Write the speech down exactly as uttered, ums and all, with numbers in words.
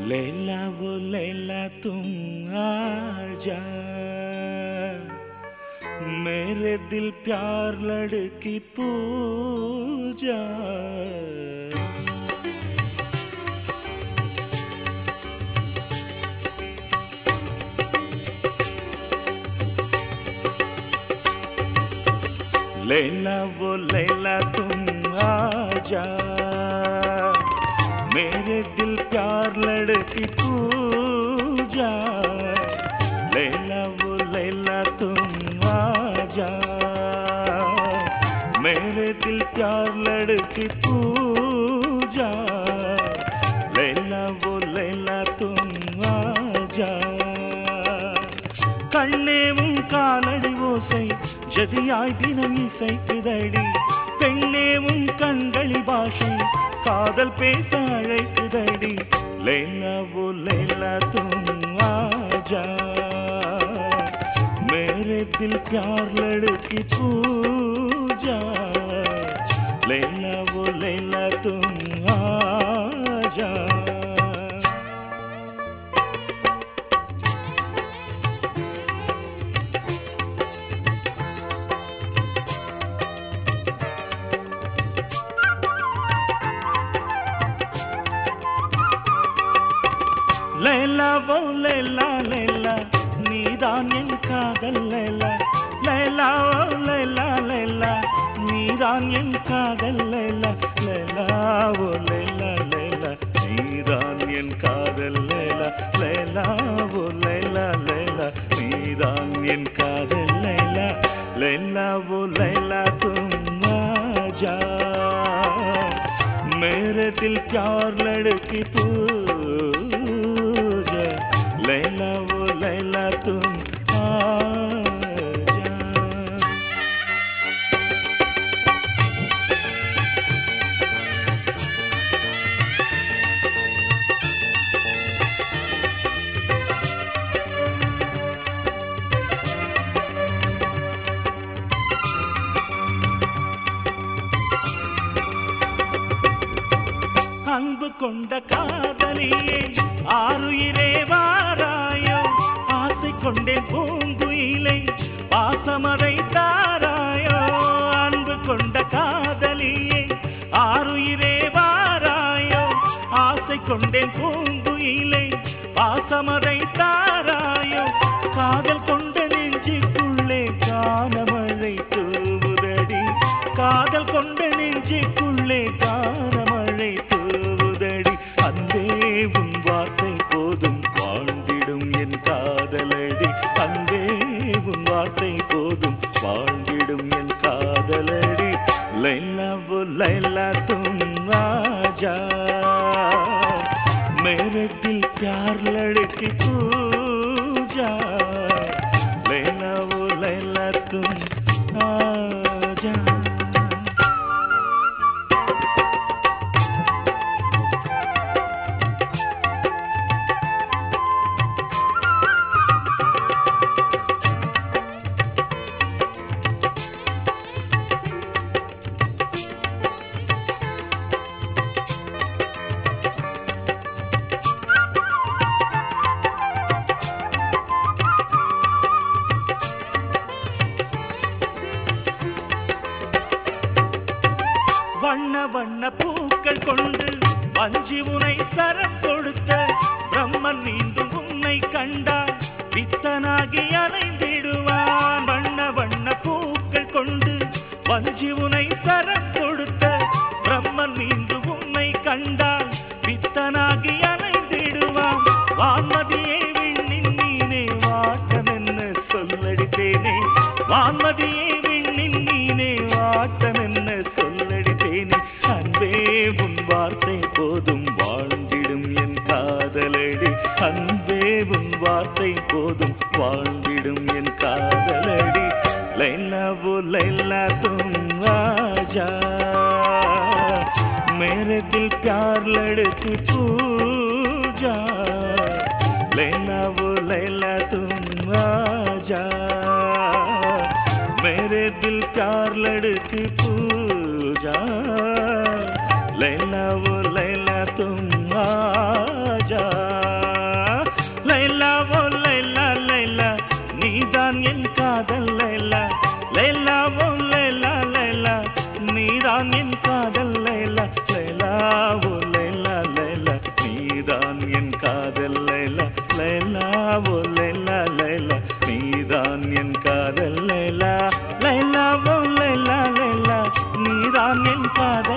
लैला वो लैला तुम आजा, मेरे दिल प्यार लड़की पूजा। लैला वो लैला तुम आजा, मेरे दिल प्यार लड़की पूजा। लैला वो लैला तुम आजा, मेरे दिल प्यार लड़की पूजा। लैला वो लैला तुम आजा, கண்ணேவும் காலடி ஓசை ஜதியாய் தினம் இசைக்குதடி. பெண்ணேவும் கண்களி பாஷை காதல் பேச அழைக்குதடி. லைலா वो लैला तुम आजा, मेरे दिल प्यार लड़की पूजा। लैला वो लैला तुम आजा। लैला वो लैला लैला நீதான் என் காதல் லைலா. லைலா ஓ லைலா லைலா நீதான் என் காதல் லைலா. லைலா ஓ லைலா லைலா நீதான் என் காதல் லைலா. லைலா ஓ லைலா லைலா நீதான் என் காதல் லைலா. லைலா ஓ லைலா तुम आजा, मेरे दिल प्यार लड़की पूजा। लैला वो लैला तुम आजा। அன்பு கொண்ட காதலியே ஆருயிரே வாராயோ. ஆசை கொண்டேன் பூங்குயிலை பாசமதை தாராயோ. அன்பு கொண்ட காதலியே ஆருயிரே வாராயோ. ஆசை கொண்டேன் பூங்குயிலை பாசமதை தாராயோ. காதல் கொண்ட நெஞ்சுக்குள்ளே கானமழை தூவுதடி. காதல் கொண்ட நெஞ்சுக்குள்ளே கானமழை தூவுதடி. அன்பே உன் வார்த்தை போதும் வாழ்ந்திடும் என் காதலடி. அன்பே உன் வார்த்தை போதும் வாழ்ந்திடும் என் காதலடி. லைலா वो लैला तुम आजा, मेरे दिल प्यार लड़की पूजा। लैला वो लैला तुम आजा। வண்ண வண்ண பூக்கள் கொண்டு வஞ்சி உனை சரம் கொடுத்த பிரம்மன் மீண்டும் உன்னை கண்டால் பித்தனாகி அலைந்திடுவான். வண்ண வண்ண பூக்கள் கொண்டு வஞ்சி உனை சரம் கொடுத்த பிரம்மன் மீண்டும் உன்னை கண்டால் பித்தனாகி அலைந்திடுவான். வான்மதியே விண்ணின் மீனே வாட்டம் என்ன சொல்லடித்தேனே. வான்மதியே விண்ணின் மீனே வாட்டம் என்ன சொல்லடித்தேனே. அன்பே உன் வார்த்தை போதும் வாழ்ந்திடும் என் காதலடி. அன்பே உன் வார்த்தை போதும் வாழ்ந்திடும் என் காதலடி. லைலா वो लैला तुम आजा, मेरे दिल प्यार लड़की पूजा। लैला वो लैला तुम आजा, मेरे दिल प्यार लड़की पूजा। लैला वो लैला तुम आजा। காதல்